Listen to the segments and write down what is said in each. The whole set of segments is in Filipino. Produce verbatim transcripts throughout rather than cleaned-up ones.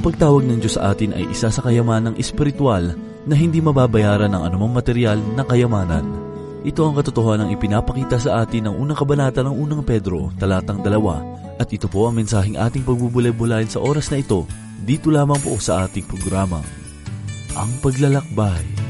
pagtawag ng Diyos sa atin ay isa sa kayamanang espiritual na hindi mababayaran ng anumang material na kayamanan. Ito ang katotohanan ng ipinapakita sa atin ng unang kabanata ng unang Pedro, talatang dalawa. At ito po ang mensaheng ating pagbubulay-bulayin sa oras na ito, dito lamang po sa ating programa, Ang Paglalakbay.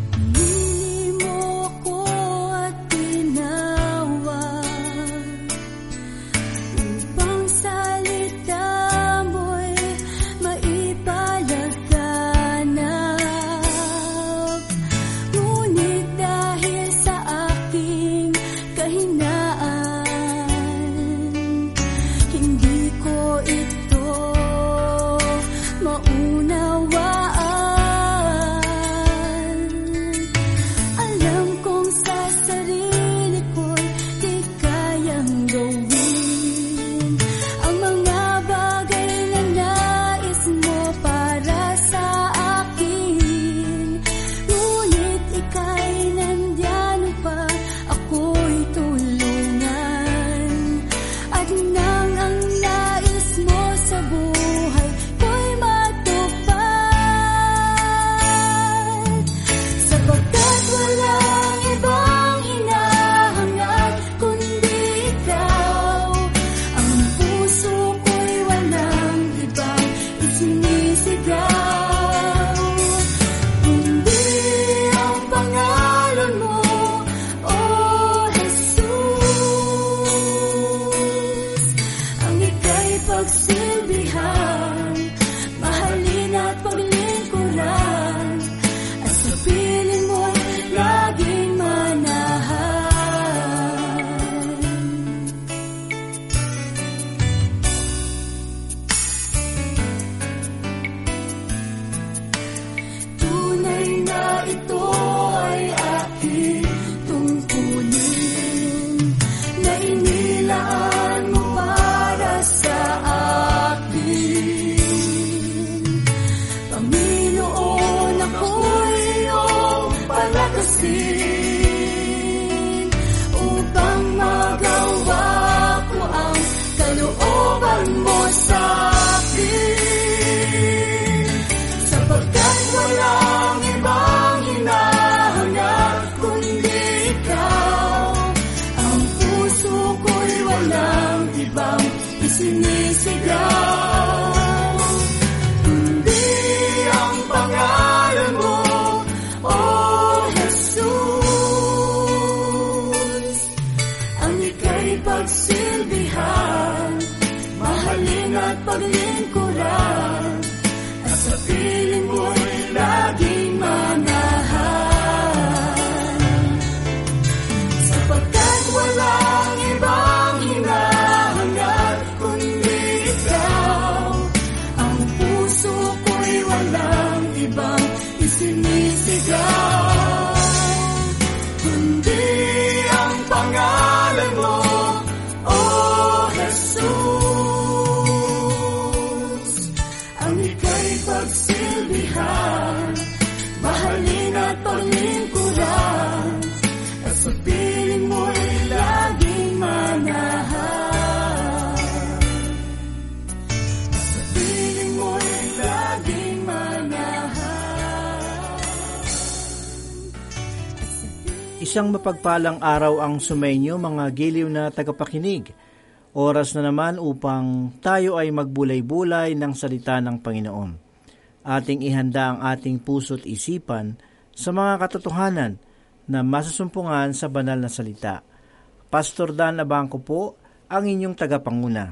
Isang mapagpalang araw ang sumainyo mga giliw na tagapakinig. Oras na naman upang tayo ay magbulay-bulay ng salita ng Panginoon. Ating ihanda ang ating puso't isipan sa mga katotohanan na masusumpungan sa banal na salita. Pastor Dan Abangco po ang inyong tagapanguna.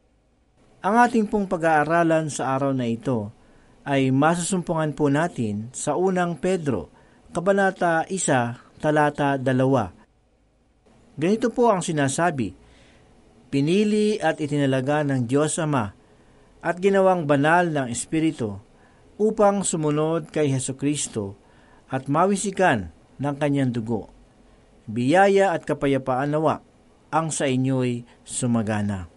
Ang ating pong pag-aaralan sa araw na ito ay masusumpungan po natin sa unang Pedro, Kabanata one, talata dalawa. Ganito po ang sinasabi, pinili at itinalaga ng Diyos Ama at ginawang banal ng Espiritu upang sumunod kay Hesukristo at mawisikan ng kanyang dugo. Biyaya at kapayapaan nawa ang sa inyo'y sumagana.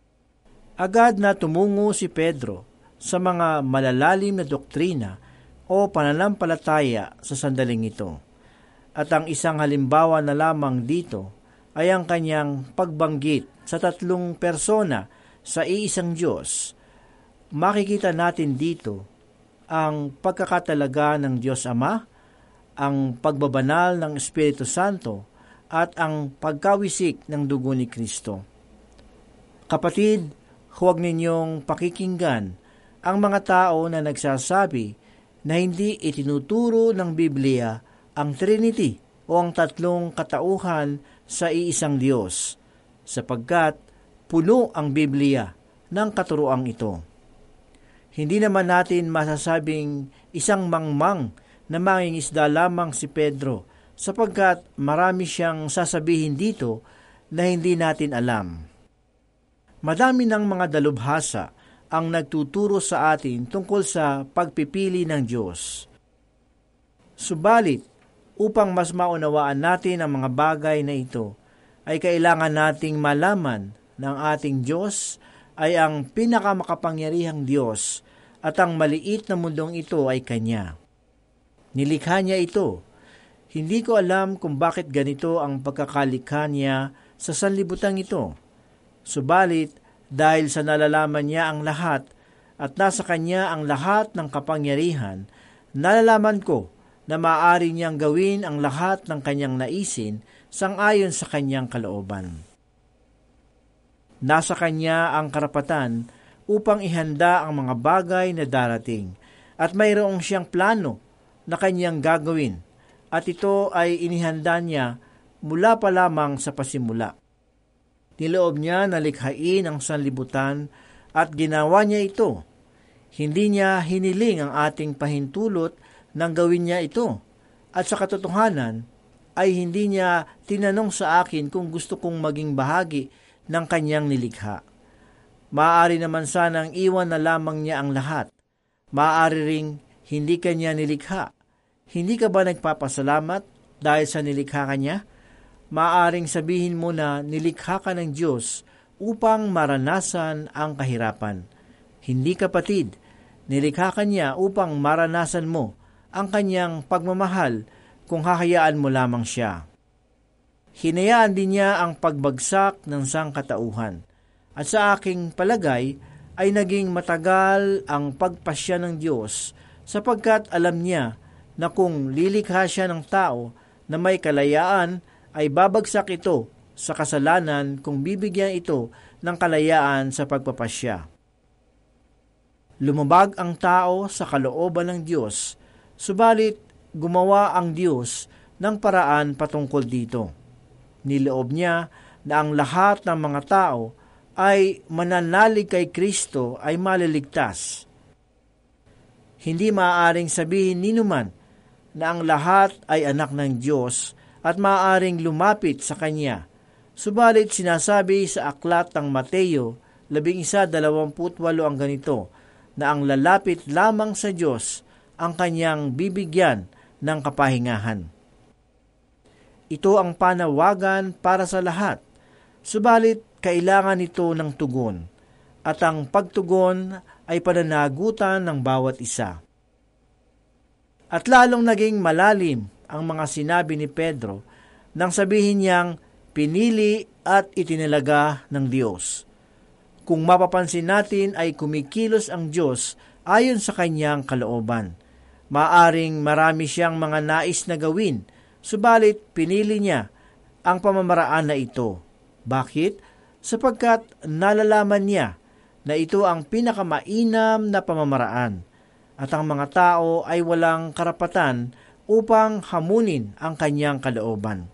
Agad na tumungo si Pedro sa mga malalalim na doktrina o pananampalataya sa sandaling ito. At ang isang halimbawa na lamang dito ay ang kanyang pagbanggit sa tatlong persona sa iisang Diyos makikita natin dito ang pagkakatalaga ng Diyos Ama, ang pagbabanal ng Espiritu Santo, at ang pagkawisik ng dugo ni Kristo. Kapatid, huwag ninyong pakikinggan ang mga tao na nagsasabi na hindi itinuturo ng Biblia ang Trinity o ang tatlong katauhan sa iisang Diyos, sapagkat puno ang Biblia ng katuroang ito. Hindi naman natin masasabing isang mangmang na mangingisda lamang si Pedro, sapagkat marami siyang sasabihin dito na hindi natin alam. Madami ng mga dalubhasa ang nagtuturo sa atin tungkol sa pagpipili ng Diyos. Subalit, upang mas maunawaan natin ang mga bagay na ito, ay kailangan nating malaman na ang ating Diyos ay ang pinakamakapangyarihang Diyos at ang maliit na mundong ito ay Kanya. Nilikha niya ito. Hindi ko alam kung bakit ganito ang pagkakalikha niya sa sanlibutan ito. Subalit, dahil sa nalalaman niya ang lahat at nasa Kanya ang lahat ng kapangyarihan, nalalaman ko na maaari niyang gawin ang lahat ng Kanyang naisin sang-ayon sa Kanyang kalooban. Nasa Kanya ang karapatan upang ihanda ang mga bagay na darating, at mayroong siyang plano na Kanyang gagawin, at ito ay inihanda niya mula pa lamang sa pasimula. Niloob niya na likhain ang sanlibutan at ginawa niya ito. Hindi niya hiniling ang ating pahintulot nang gawin niya ito, at sa katotohanan ay hindi niya tinanong sa akin kung gusto kong maging bahagi ng Kanyang nilikha. Maaari naman sanang iwan na lamang niya ang lahat. Maaari ring hindi Kanya nilikha. Hindi ka ba nagpapasalamat dahil sa nilikha ka niya? Maaaring sabihin mo na nilikha ka ng Diyos upang maranasan ang kahirapan. Hindi, kapatid, nilikha ka niya upang maranasan mo ang Kanyang pagmamahal kung hahayaan mo lamang siya. Hinayaan din niya ang pagbagsak ng sangkatauhan, at sa aking palagay ay naging matagal ang pagpasya ng Diyos sapagkat alam niya na kung lilikha siya ng tao na may kalayaan, ay babagsak ito sa kasalanan kung bibigyan ito ng kalayaan sa pagpapasya. Lumabag ang tao sa kalooban ng Diyos, subalit gumawa ang Diyos ng paraan patungkol dito. Niloob niya na ang lahat ng mga tao ay mananalig kay Kristo ay maliligtas. Hindi maaaring sabihin ninuman na ang lahat ay anak ng Diyos at maaaring lumapit sa Kanya. Subalit sinasabi sa aklat ng Mateo, labing isa dalawamput walo ang ganito, na ang lalapit lamang sa Diyos ang Kanyang bibigyan ng kapahingahan. Ito ang panawagan para sa lahat, subalit kailangan ito ng tugon, at ang pagtugon ay pananagutan ng bawat isa. At lalong naging malalim ang mga sinabi ni Pedro nang sabihin niyang pinili at itinalaga ng Diyos. Kung mapapansin natin ay kumikilos ang Diyos ayon sa Kanyang kalooban. Maaring marami siyang mga nais na gawin, subalit pinili niya ang pamamaraan na ito. Bakit? Sapagkat nalalaman niya na ito ang pinakamainam na pamamaraan, at ang mga tao ay walang karapatan upang hamunin ang Kanyang kalooban.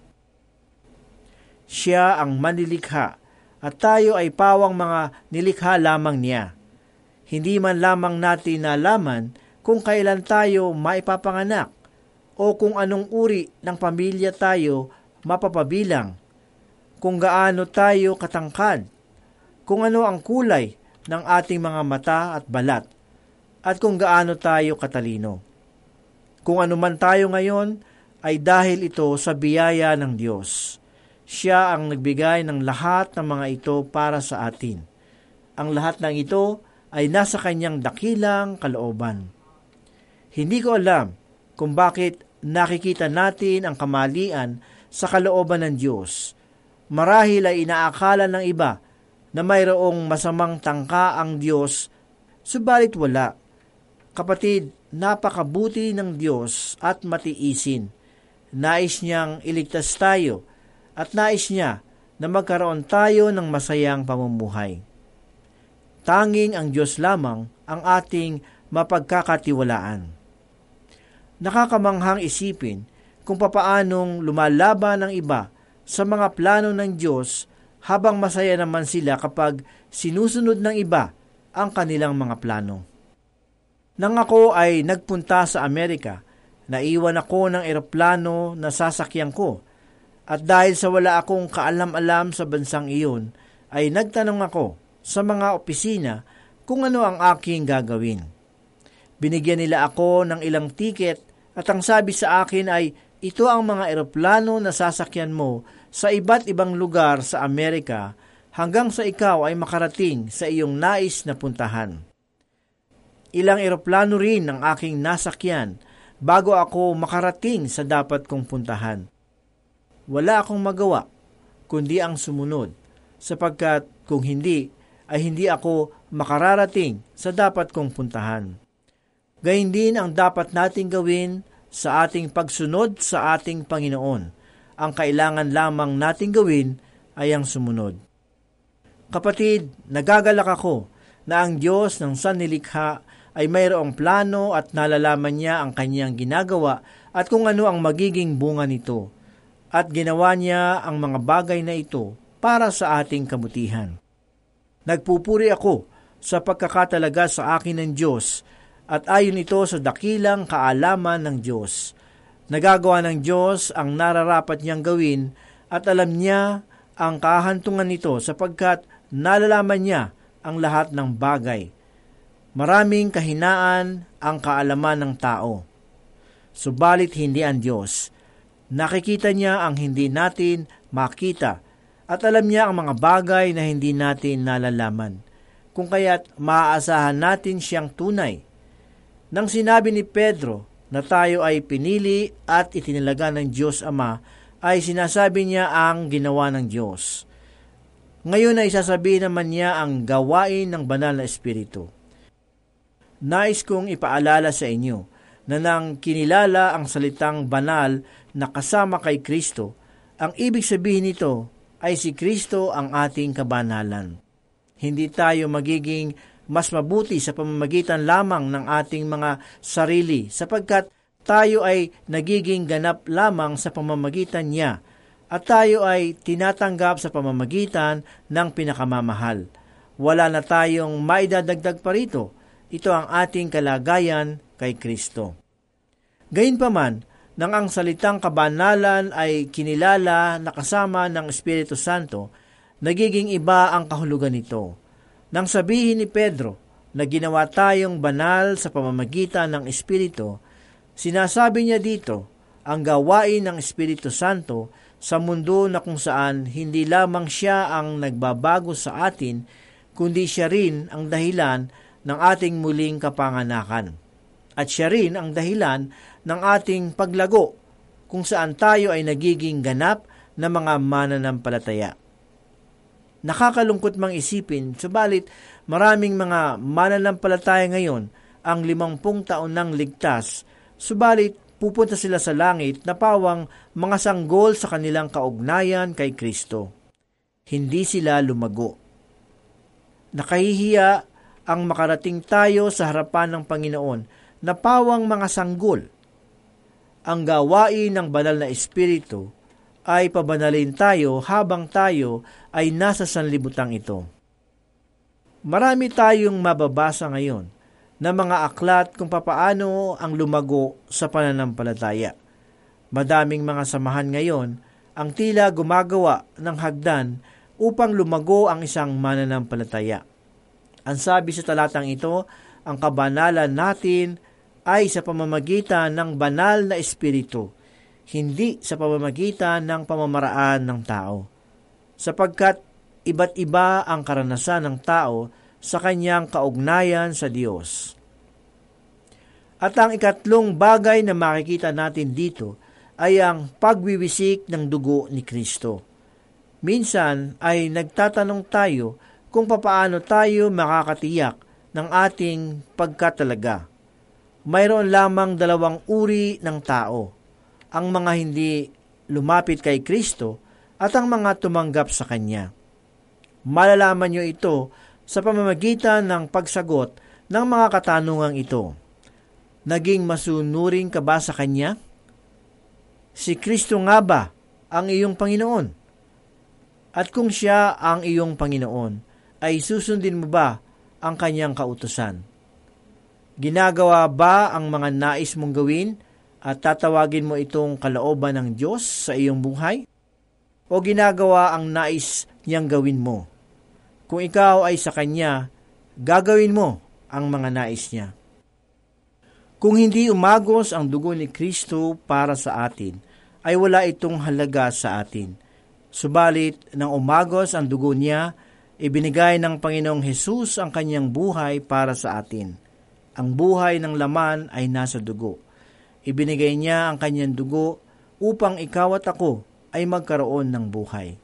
Siya ang manilikha, at tayo ay pawang mga nilikha lamang niya. Hindi man lamang natin nalaman kung kailan tayo maipapanganak o kung anong uri ng pamilya tayo mapapabilang, kung gaano tayo katangkad, kung ano ang kulay ng ating mga mata at balat, at kung gaano tayo katalino. Kung ano man tayo ngayon, ay dahil ito sa biyaya ng Diyos. Siya ang nagbigay ng lahat ng mga ito para sa atin. Ang lahat ng ito ay nasa Kanyang dakilang kalooban. Hindi ko alam kung bakit nakikita natin ang kamalian sa kalooban ng Diyos. Marahil ay inaakala ng iba na mayroong masamang tangka ang Diyos Subalit wala. Kapatid, napakabuti ng Diyos at matiisin. Nais niyang iligtas tayo at nais niya na magkaroon tayo ng masayang pamumuhay. Tanging ang Diyos lamang ang ating mapagkakatiwalaan. Nakakamanghang isipin kung papaanong lumalaban ng iba sa mga plano ng Diyos habang masaya naman sila kapag sinusunod ng iba ang kanilang mga plano. Nang ako ay nagpunta sa Amerika, naiwan ako ng eroplano na sasakyan ko at dahil sa wala akong kaalam-alam sa bansang iyon, ay nagtanong ako sa mga opisina kung ano ang aking gagawin. Binigyan nila ako ng ilang tiket at ang sabi sa akin ay, ito ang mga eroplano na sasakyan mo sa iba't ibang lugar sa Amerika hanggang sa ikaw ay makarating sa iyong nais na puntahan. Ilang eroplano rin ang aking nasakyan bago ako makarating sa dapat kong puntahan. Wala akong magawa kundi ang sumunod, sapagkat kung hindi, ay hindi ako makararating sa dapat kong puntahan. Gayun din ang dapat nating gawin sa ating pagsunod sa ating Panginoon. Ang kailangan lamang nating gawin ay ang sumunod. Kapatid, nagagalak ako na ang Diyos ng sanlilikha ay mayroong plano at nalalaman niya ang kanyang ginagawa at kung ano ang magiging bunga nito. At ginawa niya ang mga bagay na ito para sa ating kabutihan. Nagpupuri ako sa pagkakatalaga sa akin ng Diyos at ayon ito sa dakilang kaalaman ng Diyos. Nagagawa ng Diyos ang nararapat niyang gawin at alam niya ang kahantungan nito sapagkat nalalaman niya ang lahat ng bagay. Maraming kahinaan ang kaalaman ng tao. Subalit hindi ang Diyos. Nakikita niya ang hindi natin makita at alam niya ang mga bagay na hindi natin nalalaman, kung kaya't maaasahan natin siyang tunay. Nang sinabi ni Pedro na tayo ay pinili at itinalaga ng Diyos Ama, ay sinasabi niya ang ginawa ng Diyos. Ngayon ay sasabihin naman niya ang gawain ng banal na Espiritu. Nais kong ipaalala sa inyo na nang kinilala ang salitang banal na kasama kay Kristo, ang ibig sabihin nito ay si Kristo ang ating kabanalan. Hindi tayo magiging mas mabuti sa pamamagitan lamang ng ating mga sarili sapagkat tayo ay nagiging ganap lamang sa pamamagitan niya at tayo ay tinatanggap sa pamamagitan ng pinakamamahal. Wala na tayong maidadagdag pa rito. Ito ang ating kalagayan kay Kristo. Gayunpaman, nang ang salitang kabanalan ay kinilala na kasama ng Espiritu Santo, nagiging iba ang kahulugan nito. Nang sabihin ni Pedro na ginawa tayong banal sa pamamagitan ng Espiritu, sinasabi niya dito ang gawain ng Espiritu Santo sa mundo na kung saan hindi lamang siya ang nagbabago sa atin, kundi siya rin ang dahilan ng ating muling kapanganakan. At siya rin ang dahilan ng ating paglago kung saan tayo ay nagiging ganap na mga mananampalataya. Nakakalungkot mang isipin, subalit maraming mga mananampalataya ngayon ang limampung taon nang ligtas, subalit pupunta sila sa langit na pawang mga sanggol sa kanilang kaugnayan kay Kristo. Hindi sila lumago. Nakahihiya ang makarating tayo sa harapan ng Panginoon na pawang mga sanggol. Ang gawain ng banal na Espiritu ay pabanalin tayo habang tayo ay nasa sanlibutang ito. Marami tayong mababasa ngayon na mga aklat kung papaano ang lumago sa pananampalataya. Madaming mga samahan ngayon ang tila gumagawa ng hagdan upang lumago ang isang mananampalataya. Ang sabi sa talatang ito, ang kabanalan natin ay sa pamamagitan ng banal na Espiritu, hindi sa pamamagitan ng pamamaraan ng tao. Sapagkat iba't iba ang karanasan ng tao sa kanyang kaugnayan sa Diyos. At ang ikatlong bagay na makikita natin dito ay ang pagwiwisik ng dugo ni Kristo. Minsan ay nagtatanong tayo kung papaano tayo makakatiyak ng ating pagkatalaga. Mayroon lamang dalawang uri ng tao, ang mga hindi lumapit kay Kristo at ang mga tumanggap sa Kanya. Malalaman nyo ito sa pamamagitan ng pagsagot ng mga katanungang ito. Naging masunuring ka ba sa Kanya? Si Kristo nga ba ang iyong Panginoon? At kung Siya ang iyong Panginoon, ay susundin mo ba ang Kanyang kautusan? Ginagawa ba ang mga nais mong gawin at tatawagin mo itong kalooban ng Diyos sa iyong buhay? O ginagawa ang nais niyang gawin mo? Kung ikaw ay sa Kanya, gagawin mo ang mga nais niya. Kung hindi umagos ang dugo ni Kristo para sa atin, ay wala itong halaga sa atin. Subalit, nang umagos ang dugo niya, ibinigay ng Panginoong Hesus ang Kanyang buhay para sa atin. Ang buhay ng laman ay nasa dugo. Ibinigay niya ang Kanyang dugo upang ikaw at ako ay magkaroon ng buhay.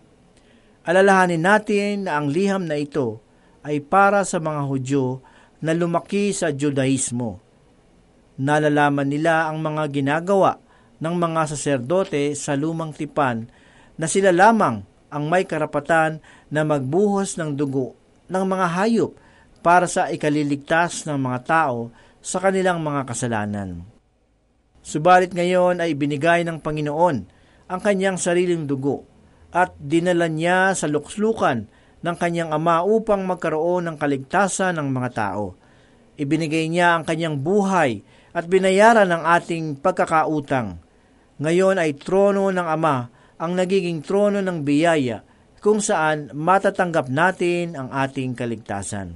Alalahanin natin na ang liham na ito ay para sa mga Hudyo na lumaki sa Judaismo. Nalalaman nila ang mga ginagawa ng mga saserdote sa lumang tipan na sila lamang ang may karapatan na magbuhos ng dugo ng mga hayop para sa ikaliligtas ng mga tao sa kanilang mga kasalanan. Subalit ngayon ay binigay ng Panginoon ang Kanyang sariling dugo at dinala Niya sa lukslukan ng Kanyang Ama upang magkaroon ng kaligtasan ng mga tao. Ibinigay Niya ang Kanyang buhay at binayaran ang ating pagkakautang. Ngayon ay trono ng Ama ang nagiging trono ng biyaya kung saan matatanggap natin ang ating kaligtasan.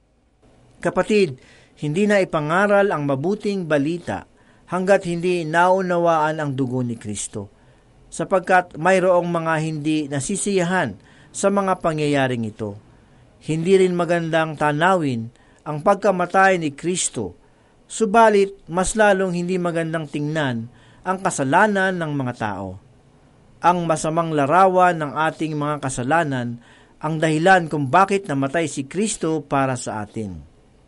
Kapatid, hindi na ipangaral ang mabuting balita hanggat hindi naunawaan ang dugo ni Kristo, sapagkat mayroong mga hindi nasisiyahan sa mga pangyayaring ito. Hindi rin magandang tanawin ang pagkamatay ni Kristo, subalit mas lalong hindi magandang tingnan ang kasalanan ng mga tao. Ang masamang larawan ng ating mga kasalanan ang dahilan kung bakit namatay si Kristo para sa atin.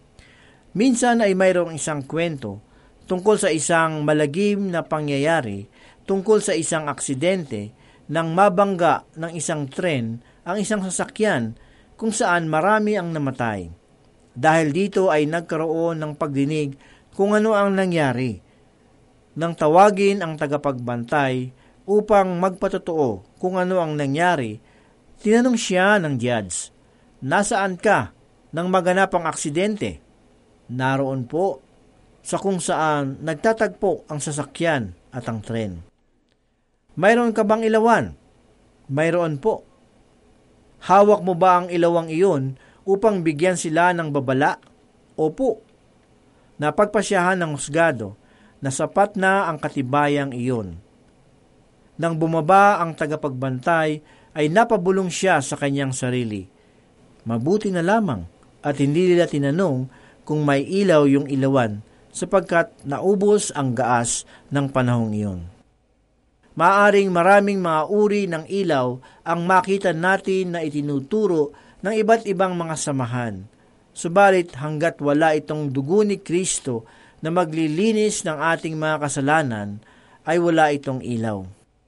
Minsan ay mayroong isang kwento tungkol sa isang malagim na pangyayari tungkol sa isang aksidente nang mabangga ng isang tren ang isang sasakyan kung saan marami ang namatay. Dahil dito ay nagkaroon ng pagdinig kung ano ang nangyari. Nang tawagin ang tagapagbantay upang magpatotoo kung ano ang nangyari, tinanong siya ng judge, "Nasaan ka nang maganap ang aksidente?" "Naroon po, sa kung saan nagtatagpo ang sasakyan at ang tren." "Mayroon ka bang ilawan?" "Mayroon po." "Hawak mo ba ang ilawang iyon upang bigyan sila ng babala?" "Opo." Napagpasyahan ng husgado na sapat na ang katibayang iyon. Nang bumaba ang tagapagbantay, ay napabulong siya sa kanyang sarili. Mabuti na lamang at hindi nila tinanong kung may ilaw yung ilawan, sapagkat naubos ang gaas ng panahong iyon. Maaring maraming mga uri ng ilaw ang makita natin na itinuturo ng iba't ibang mga samahan. Subalit hanggat wala itong dugo ni Kristo na maglilinis ng ating mga kasalanan, ay wala itong ilaw.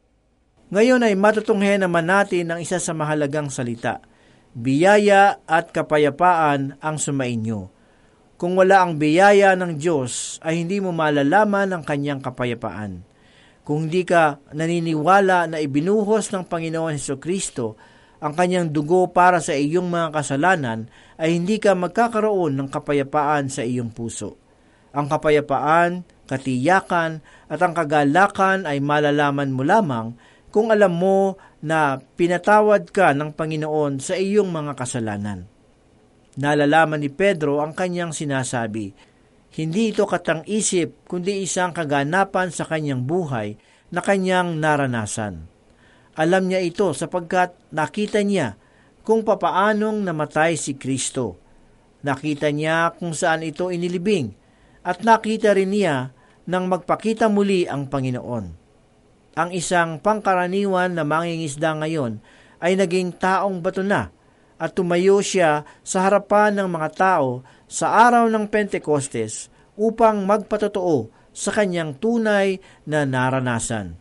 Ngayon ay matutunghayan naman natin ang isa sa mahalagang salita, biyaya at kapayapaan ang sumainyo. Kung wala ang biyaya ng Diyos, ay hindi mo malalaman ang Kanyang kapayapaan. Kung hindi ka naniniwala na ibinuhos ng Panginoon Hesukristo ang Kanyang dugo para sa iyong mga kasalanan, ay hindi ka magkakaroon ng kapayapaan sa iyong puso. Ang kapayapaan, katiyakan, at ang kagalakan ay malalaman mo lamang kung alam mo na pinatawad ka ng Panginoon sa iyong mga kasalanan. Nalalaman ni Pedro ang kanyang sinasabi. Hindi ito katang-isip, kundi isang kaganapan sa kanyang buhay na kanyang naranasan. Alam niya ito sapagkat nakita niya kung papaanong namatay si Kristo. Nakita niya kung saan ito inilibing, at nakita rin niya nang magpakita muli ang Panginoon. Ang isang pangkaraniwan na mangingisda ngayon ay naging taong bato na, at tumayo siya sa harapan ng mga tao sa araw ng Pentekostes upang magpatotoo sa kanyang tunay na naranasan.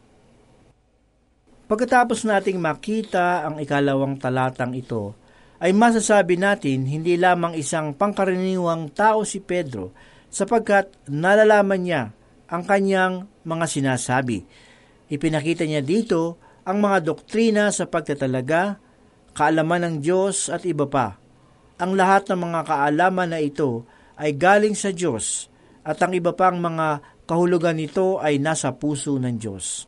Pagkatapos nating makita ang ikalawang talatang ito, ay masasabi natin hindi lamang isang pangkaraniwang tao si Pedro sapagkat nalalaman niya ang kanyang mga sinasabi. Ipinakita niya dito ang mga doktrina sa pagtatalaga, kaalaman ng Diyos at iba pa. Ang lahat ng mga kaalaman na ito ay galing sa Diyos at ang iba pang mga kahulugan nito ay nasa puso ng Diyos.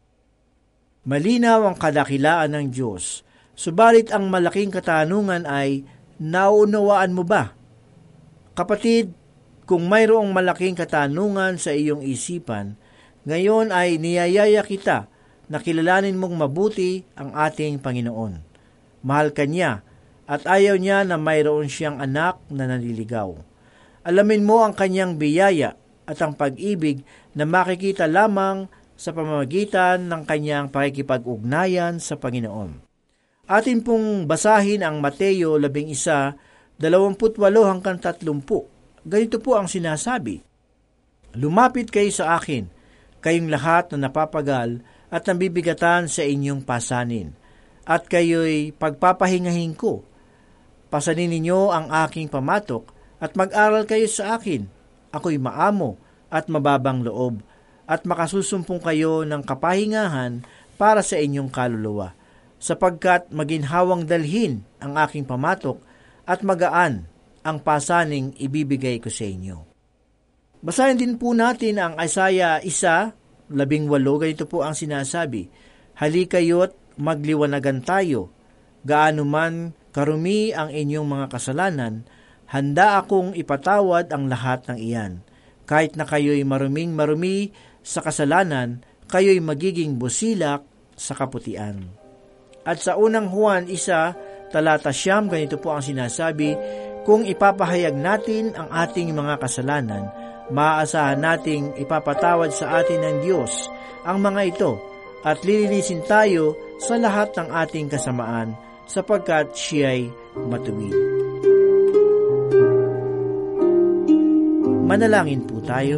Malinaw ang kadakilaan ng Diyos, subalit ang malaking katanungan ay, naunawaan mo ba? Kapatid, kung mayroong malaking katanungan sa iyong isipan, ngayon ay niyayaya kita na kilalanin mong mabuti ang ating Panginoon. Mahal ka niya at ayaw niya na mayroon siyang anak na naliligaw. Alamin mo ang kanyang biyaya at ang pag-ibig na makikita lamang sa pamamagitan ng kanyang pakikipag-ugnayan sa Panginoon. Atin pong basahin ang Mateo labing isa, dalawamput walo hanggang tatlumpu. Ganito po ang sinasabi, "Lumapit kayo sa akin, kayong lahat na napapagal at nabibigatan sa inyong pasanin, at kayo'y pagpapahingahin ko. Pasanin ninyo ang aking pamatok at mag-aral kayo sa akin. Ako'y maamo at mababang loob, at makasusumpong kayo ng kapahingahan para sa inyong kaluluwa, sapagkat maginhawang dalhin ang aking pamatok at magaan ang pasaning ibibigay ko sa inyo." Basahin din po natin ang Isaiah one, labing walo, ganito po ang sinasabi, "Halikayo't magliwanagan tayo, gaano man karumi ang inyong mga kasalanan, handa akong ipatawad ang lahat ng iyan. Kahit na kayo'y maruming marumi sa kasalanan, kayo'y magiging busilak sa kaputian." At sa unang Juan one, talata siyam, ganito po ang sinasabi, "Kung ipapahayag natin ang ating mga kasalanan, maaasahan nating ipapatawad sa atin ng Diyos ang mga ito, at lilinisin tayo sa lahat ng ating kasamaan, sapagkat siya'y matuwid." Manalangin po tayo.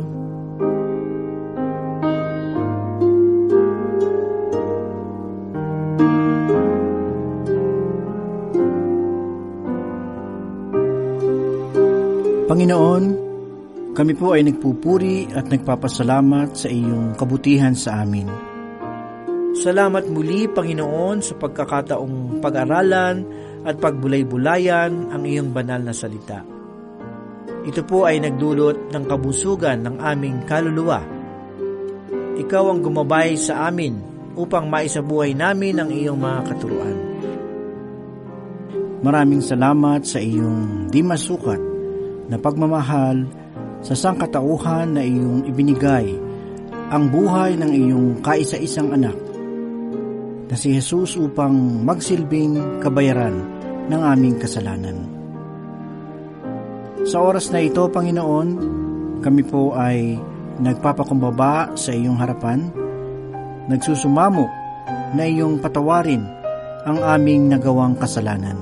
Panginoon, kami po ay nagpupuri at nagpapasalamat sa iyong kabutihan sa amin. Salamat muli, Panginoon, sa pagkakataong pag-aralan at pagbulay-bulayan ang iyong banal na salita. Ito po ay nagdulot ng kabusugan ng aming kaluluwa. Ikaw ang gumabay sa amin upang maisabuhay namin ang iyong mga katuruan. Maraming salamat sa iyong di masukat na pagmamahal sa sangkatauhan na iyong ibinigay ang buhay ng iyong kaisa-isang anak na si Jesus upang magsilbing kabayaran ng aming kasalanan. Sa oras na ito, Panginoon, kami po ay nagpapakumbaba sa iyong harapan, nagsusumamo na iyong patawarin ang aming nagawang kasalanan.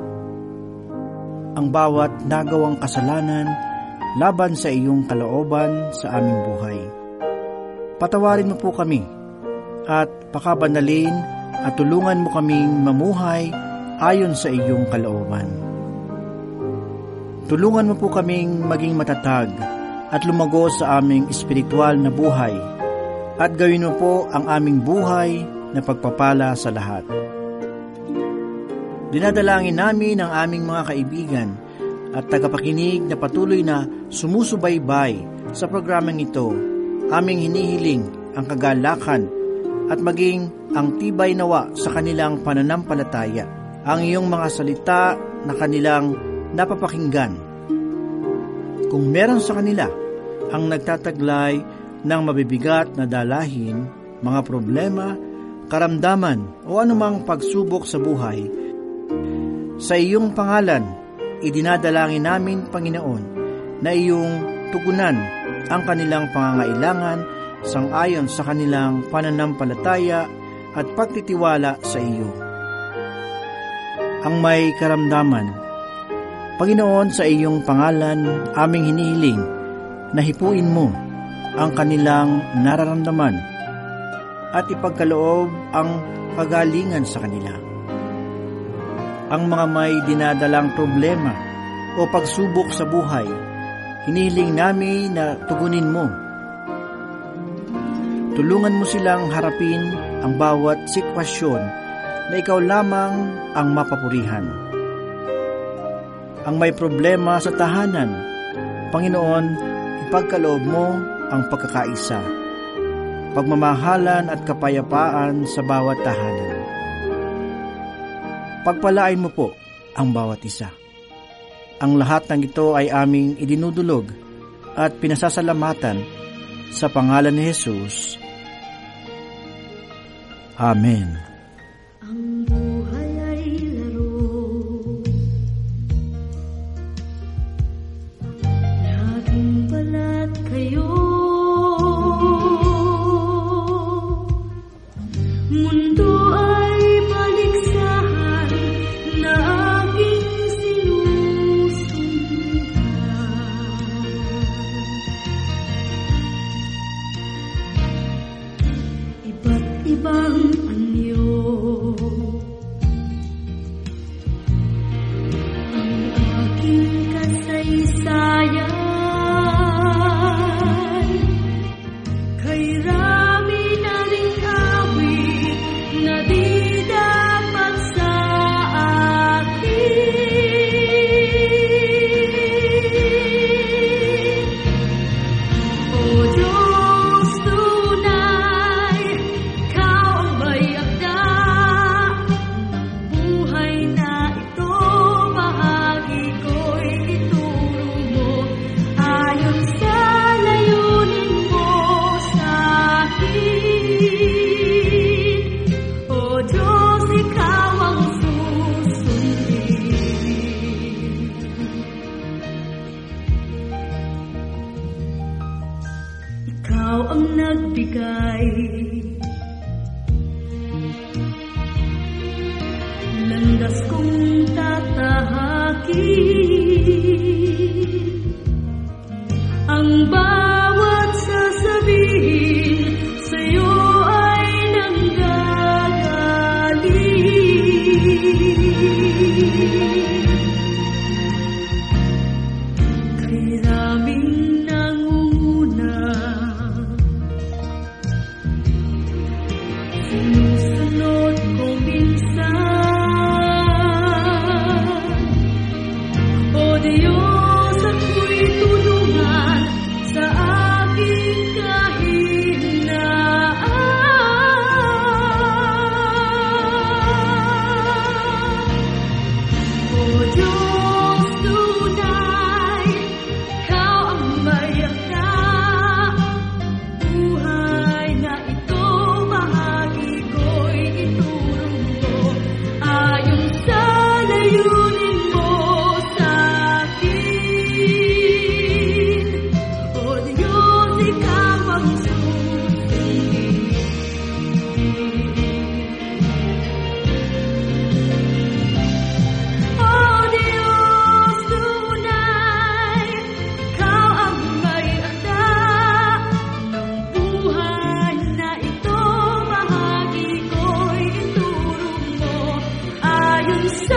Ang bawat nagawang kasalanan laban sa iyong kalooban sa aming buhay. Patawarin mo po kami at pakabanalin at tulungan mo kaming mamuhay ayon sa iyong kalooban. Tulungan mo po kaming maging matatag at lumago sa aming espiritual na buhay at gawin mo po ang aming buhay na pagpapala sa lahat. Dinadalangin namin ang aming mga kaibigan at tagapakinig na patuloy na sumusubaybay sa programang ito. Aming hinihiling ang kagalakan at maging ang tibay nawa sa kanilang pananampalataya, ang iyong mga salita na kanilang napapakinggan. Kung meron sa kanila ang nagtataglay ng mabibigat na dalahin, mga problema, karamdaman o anumang pagsubok sa buhay, sa iyong pangalan, idinadalangin namin, Panginoon, na iyong tugunan ang kanilang pangangailangan sang-ayon sa kanilang pananampalataya at pagtitiwala sa iyo. Ang may karamdaman, Panginoon, sa iyong pangalan, aming hinihiling na hipuin mo ang kanilang nararamdaman at ipagkaloob ang kagalingan sa kanila. Ang mga may dinadalang problema o pagsubok sa buhay, hinihiling namin na tugunin mo. Tulungan mo silang harapin ang bawat sitwasyon na ikaw lamang ang mapapurihan. Ang may problema sa tahanan, Panginoon, ipagkaloob mo ang pagkakaisa, pagmamahalan at kapayapaan sa bawat tahanan. Pagpalain mo po ang bawat isa. Ang lahat ng ito ay aming idinudulog at pinasasalamatan sa pangalan ni Jesus. Amen. Ang buhay ay laro, laging balat kayo, mundo ay paligsahan na aking sinusundan. Iba't ibang anyo ang aking kasaysayan, kay rami na ring awit na di dapat sa akin. O Diyos, tunay, Ikaw ang may akda ng buhay na ito, bahagi ko'y ituro mo ayon sa layunin mo sa akin. O Diyos, Ikaw ang susundin. Ikaw ang nagbigay, landas kong tatahakin, ang bawat sasabihin sa'yo ay nanggagaling. Kay raming nangunguna, sinusunod ko minsan. O Diyos, ako'y tulungan sa aking kahinaan. O Diyos, tunay, Ikaw ang may akda, buhay na ito, bahagi ko'y ituro mo ayon sa layunin mo sa akin. O Diyos, Ikaw ang susundin. O Diyos, tunay, Ikaw ang may akda ng buhay na ito, bahagi ko'y ituro mo ayon sa